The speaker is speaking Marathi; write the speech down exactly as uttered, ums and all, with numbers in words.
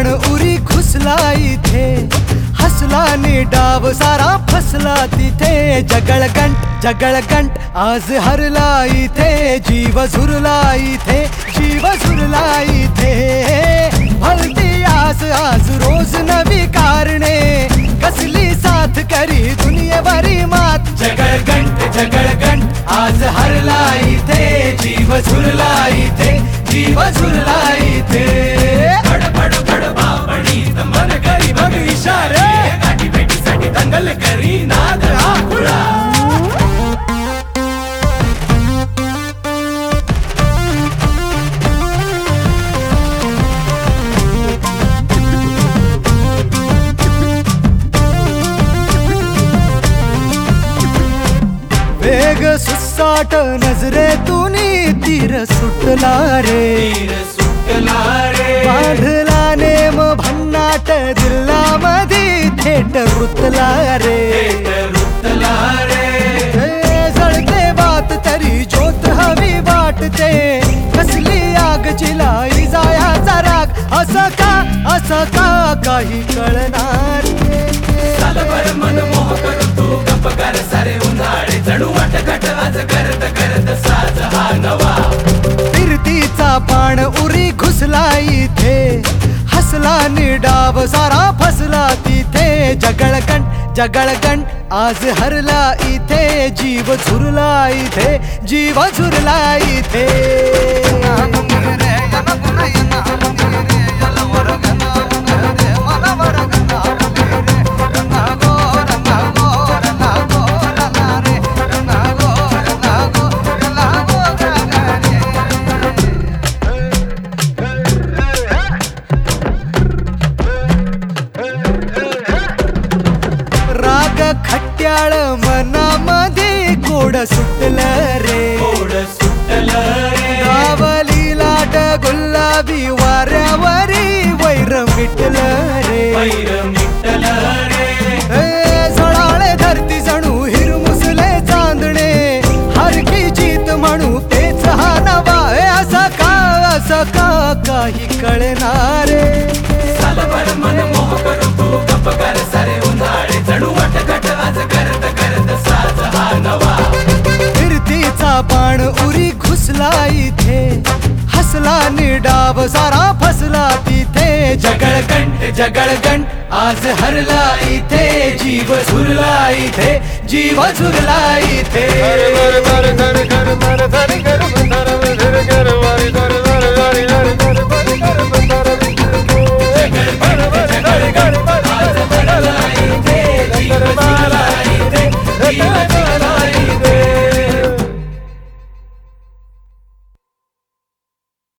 बाण उरी घुसला इथे, हसला नि डाव सारा फसला तिथे। जगळगंट जगळगंट आज हरला इथे, जीव झुरला इथे, जीव झुरला इथे। भलती आस आज रोज नवी कारणे, कसली साथ करी दुनियेवरी मात। जगळगंट जगळगंट आज हरला इथे, जीव झुरला इथे, जीव झुरला इथे। बडबड बडबापणी मन करी बघ इशारे, गाठी भेटीसाठी दंगल करी नाद आकुळा। वेग सुसाट नजरेतून तीर सुटला रे, तीर सुटला रे। बांधला नेम भन्नाट दिला मधी, थेट रुतला रे, थेट रुतला रे। जळते बात तरी ज्योत हवी वाटते, कसली आग चिलाई जायाचा राग। असं का असं का काही कळणार सालभर मन मोह करू तू गप्प कर सारे उन्हाळे, जणू वाटघाट आज करत करत साज हा नवा। फिरतीचा बाण उरी घुसला इथे, हसला नि डाव सारा फसला तिथे। जगळगंट जगळगंट आज हरला इथे, जीव झुरला इथे, जीव झुरला इथे। खट्याळ मनामध्ये गोड सुटलं रे, गोड सुटलं रे। गावली लाट गुलाबी वाऱ्यावरी, वैर मिटलं रे, वैर मिटलं रे। झळाळे धरती जणू हिरमुसले चांदणे, हरकी जीत म्हणू तेच हा नवा। असं का असं का काही कळणार सालभर मन मोह करू तू गप्प कर सारे उन्हाळे, जणू वाटघाट आज करत करत साज हा नवा। फिरतीचा बाण उरी घुसला इथे, हसला नि डाव सारा फसला तिथे। जगळगंट जगळगंट आज हरला इथे, जीव झुरला इथे, जीव झुरला इथे।